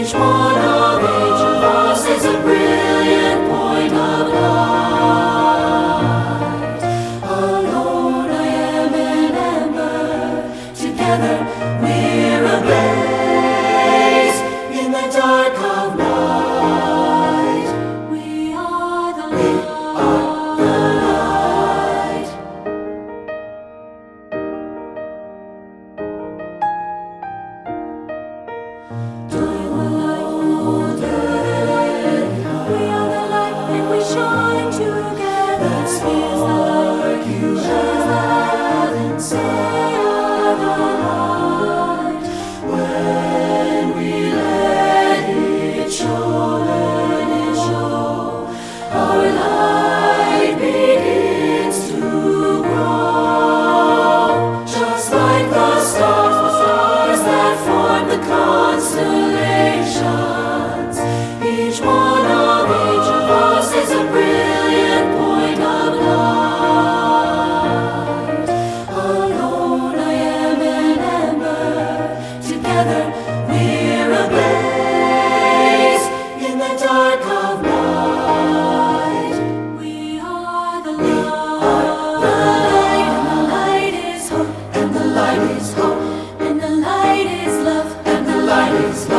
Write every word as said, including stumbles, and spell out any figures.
Each one of each of us is a brilliant point of light. Alone I am an ember, together we're a blaze in the dark of night. We are the light. We are the light. Shine together. Let's feel the light. You shine the light and say are the light. When we let it show, let it show, our light begins to grow. Just like the stars, the stars that form the constellations. Each one of each of us is a brilliant point of light. Alone I am an ember, together we're a blaze in the dark of night. We are the light. The light, and the light is hope, and the light is hope, and the light is love, and the light is